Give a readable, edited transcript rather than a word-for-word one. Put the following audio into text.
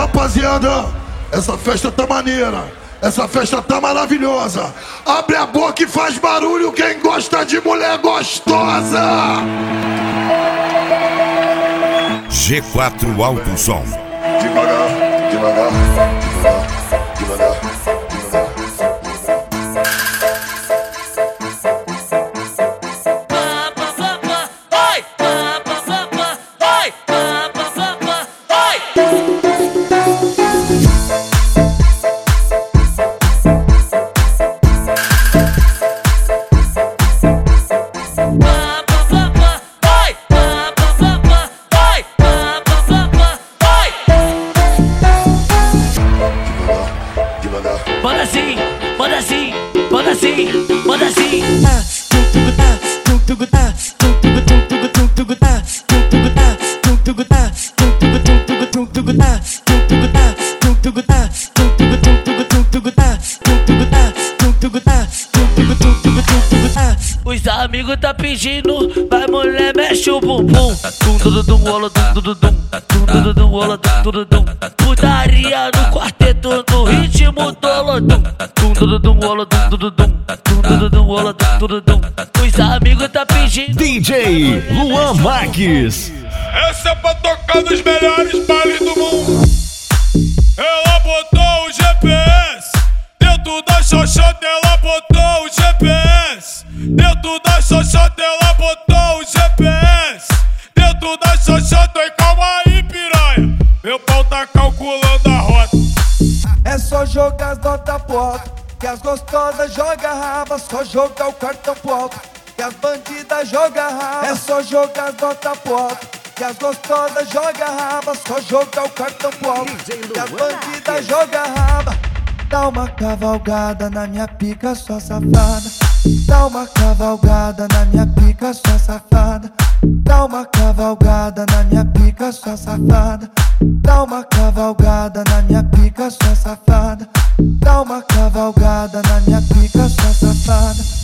rapaziada, essa festa tá maneira, essa festa tá maravilhosa. Abre a boca e faz barulho quem gosta de mulher gostosa. G4 Alto Som. Devagar, devagar, devagar, devagar. Manda assim, manda assim, manda assim, manda assim. Os amigos tá pedindo, vai mulher, mexe o bumbum. Putaria no quarteto, no ritmo do lodum. Os amigos tá pedindo. DJ Luan Marques. Essa é pra tocar nos melhores bailes do mundo. Ela botou o GPS dentro da xoxota, ela botou o GPS dentro da xoxota, ela botou o GPS dentro da xoxota. E calma aí, piranha, meu pau tá calculando a rota. É só jogar as notas pro alto, que as gostosas jogam raba. Só jogar o cartão pro alto, que as bandidas jogam raba. É só jogar as notas pro alto, que as gostosas jogam raba. Só jogar o cartão pro alto, que as bandidas jogam raba. Dá uma cavalgada na minha pica, sua safada. Dá uma cavalgada na minha pica, sua safada. Dá uma cavalgada na minha pica, sua safada. Dá uma cavalgada na minha pica, sua safada. Dá uma cavalgada na minha pica, sua safada.